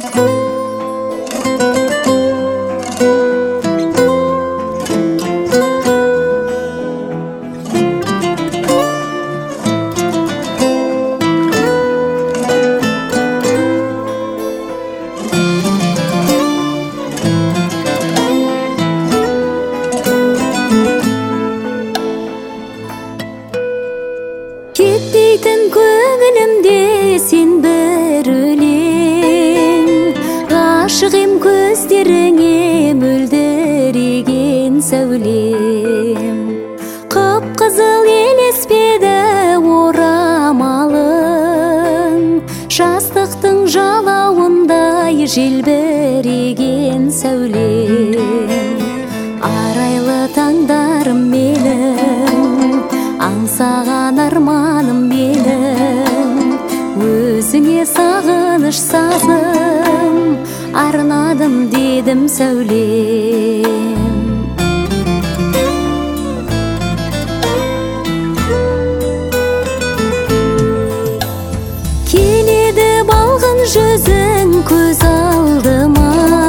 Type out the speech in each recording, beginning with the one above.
Кетпейтін көңілімде сен бір өлең, ғашығым көздеріңе мөлдіреген сәулем. Қып-қызыл елеспеді орамалың, жастықтың жалауындай желбіреген сәулем. Арайлы таңдарым менің, аңсаған арманым менің, өзіңе сағыныш сазым арнадым дедім сәулем. Келеді балғын жүзің көз алдыма,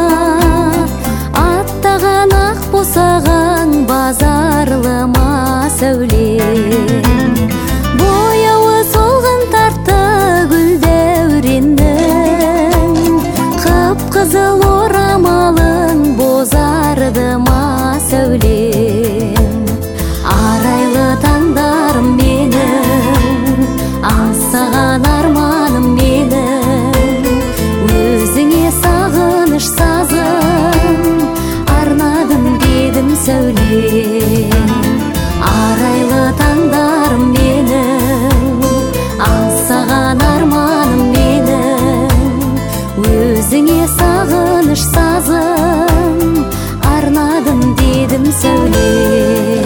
аттаған ақ босаған базарлыма сәулем. Бояуы солғын тартты гүл дәуреннің, қып-қызыл орамалың бозарды ма сәулем. Арайлы таңдарым менің, аңсаған арманым менің, өзіңе сағыныш сазым арнадым дедім сәулем. Арайлы таңдарым менің, аңсаған арманым менің, өзіңе сағыныш сазым арнадым дедім сәулем.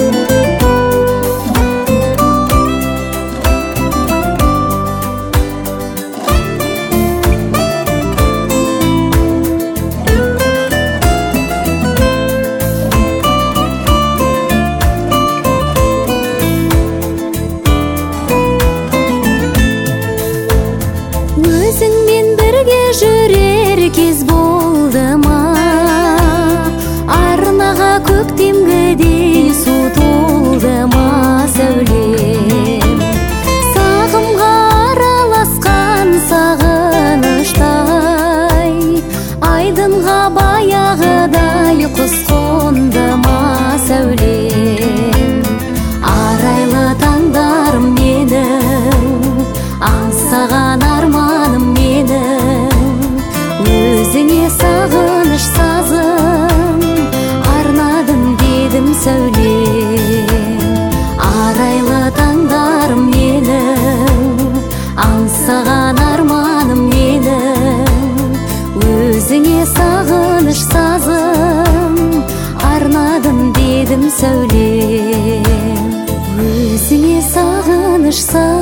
Өзіңмен бірге жүрер кез болды ма, арнаға көктемгідей су толды ма сәулем. Сағымға араласқан сағыныштай, айдынға баяғыдай құс қонды ма сәулем. Арайлы таңдарым менің, аңсаған арманым менің, өзіңе сағыныш сазым арнадым дедім сәулем. Арайлы таңдарым менің, аңсаған арманым менің, өзіңе сағыныш сазым арнадым дедім сәулем. Өзіңе сағыныш сазым